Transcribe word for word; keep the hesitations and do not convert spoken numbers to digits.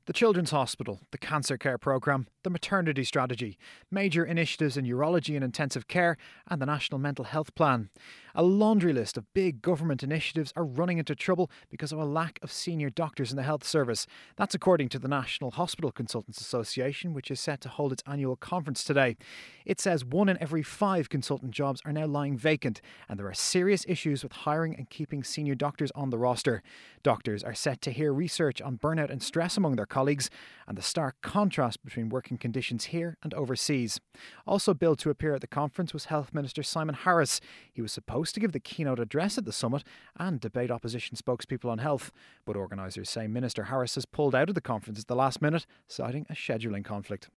The Children's Hospital, the Cancer Care Programme, the Maternity Strategy, major initiatives in urology and intensive care, and the National Mental Health Plan. A laundry list of big government initiatives are running into trouble because of a lack of senior doctors in the health service. That's according to the National Hospital Consultants Association, which is set to hold its annual conference today. It says one in every five consultant jobs are now lying vacant, and there are serious issues with hiring and keeping senior doctors on the roster. Doctors are set to hear research on burnout and stress among their colleagues and the stark contrast between working conditions here and overseas. Also billed to appear at the conference was Health Minister Simon Harris. He was supposed to give the keynote address at the summit and debate opposition spokespeople on health, but organisers say Minister Harris has pulled out of the conference at the last minute, citing a scheduling conflict.